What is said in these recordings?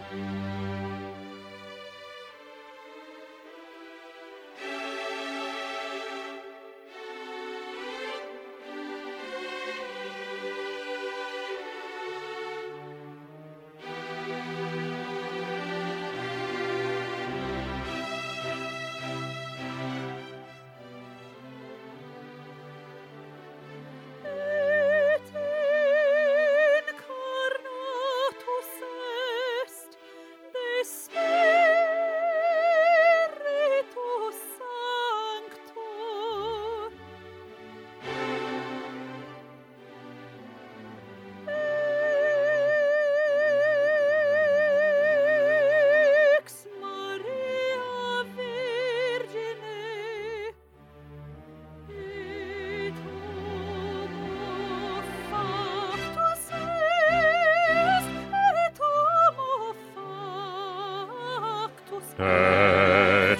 Et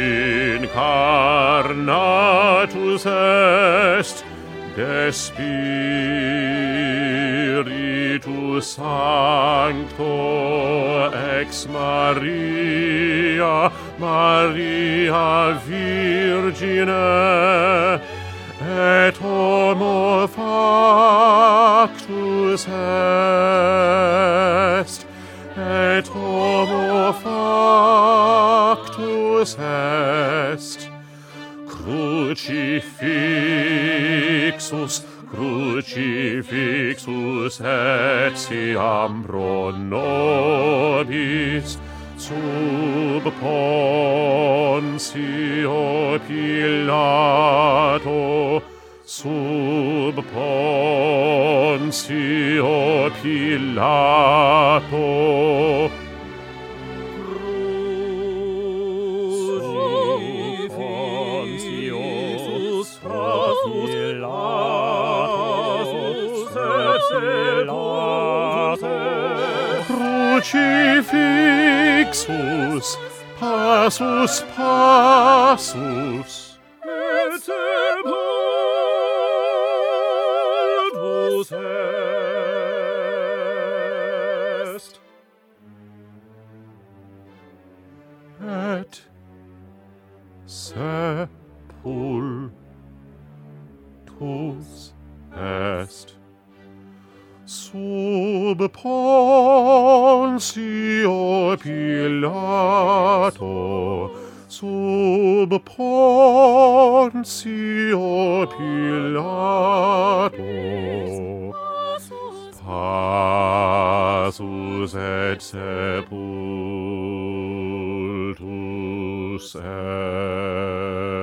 incarnatus est de Spiritus Sancto ex Maria, Maria Virgine, et homo factus est, et homo factus est, crucifixus, crucifixus etiam pro nobis, sub Pontio Pilato, sub Pontio Pilato. Crucifixus, passus, passus, et sepultus est, et sepultus est, sub Pontio Pilato, sub Pontio Pilato, passus et sepultus est.